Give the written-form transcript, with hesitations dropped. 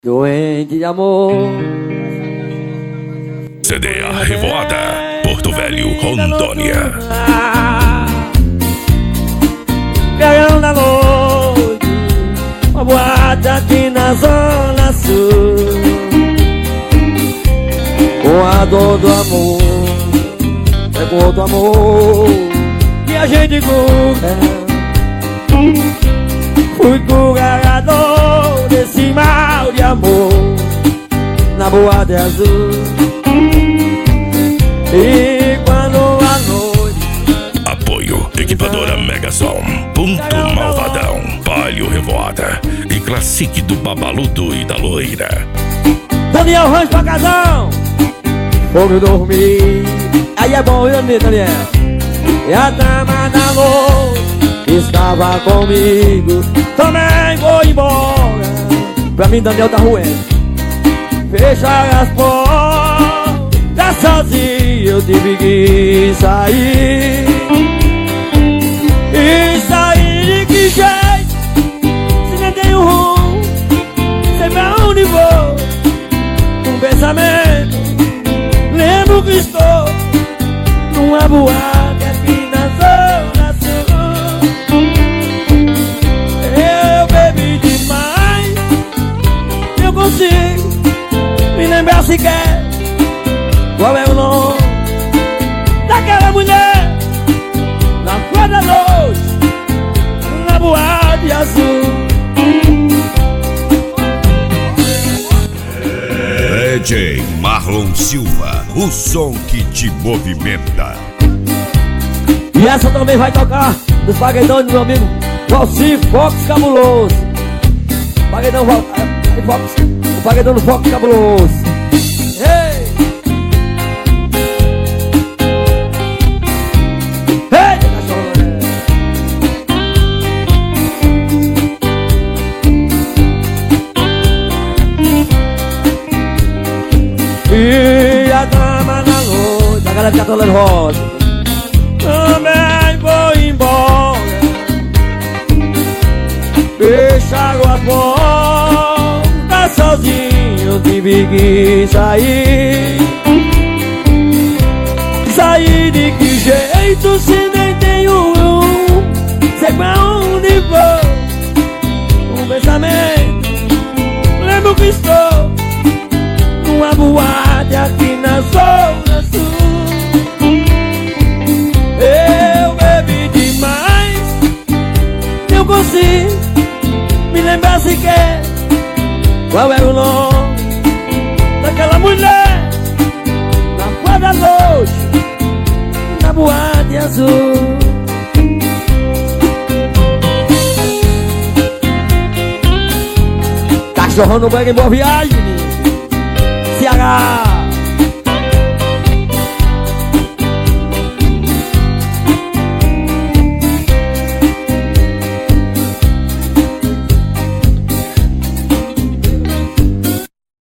Doente de amor. CD A Revoada, Porto Velho, Rondônia. Carão da noite, uma boate aqui na Zona Sul. Com a dor do amor, é com outro amor que a gente cura. Fui curador desse mal de amor na boate azul. E quando a noite... Apoio, equipadora Megasom, Ponto Malvadão, Palio Revoada e Classique do Babaludo e da Loira. Daniel Rancho pra casão, fogo dormir. Aí é bom, viu, Daniel? E a dama da noite estava comigo. Também vou embora. Pra mim, Daniel tá ruim. Fechar as portas sozinho, eu tive que sair. E sair de que jeito? Se nem tenho rumo, sei pra onde vou. Um pensamento, lembro que estou numa boate aqui na Zona Sul. Eu bebi demais, eu consigo me lembrar sequer qual é o nome daquela mulher na flor da noite, na boate azul. DJ Marlon Silva, o som que te movimenta. E essa também vai tocar dos paguedões do meu amigo Valci Fox Cabuloso. Paguedão Fox, o paguedão do Fox Cabuloso. Ei! Ei, cachorro! E a dama da noite, a galera fica tolando rosa. Também vou embora. Fecharam a porta sozinho, eu tive que sair. Sair de que jeito se nem tenho sei pra onde vou. Um pensamento, lembro que estou numa boate aqui na Zona Sul. Eu bebi demais, eu consigo me lembrar sequer qual é o nome daquela mulher na flor da noite, na boate azul. Cachorrão no banho em boa viagem, Ceará.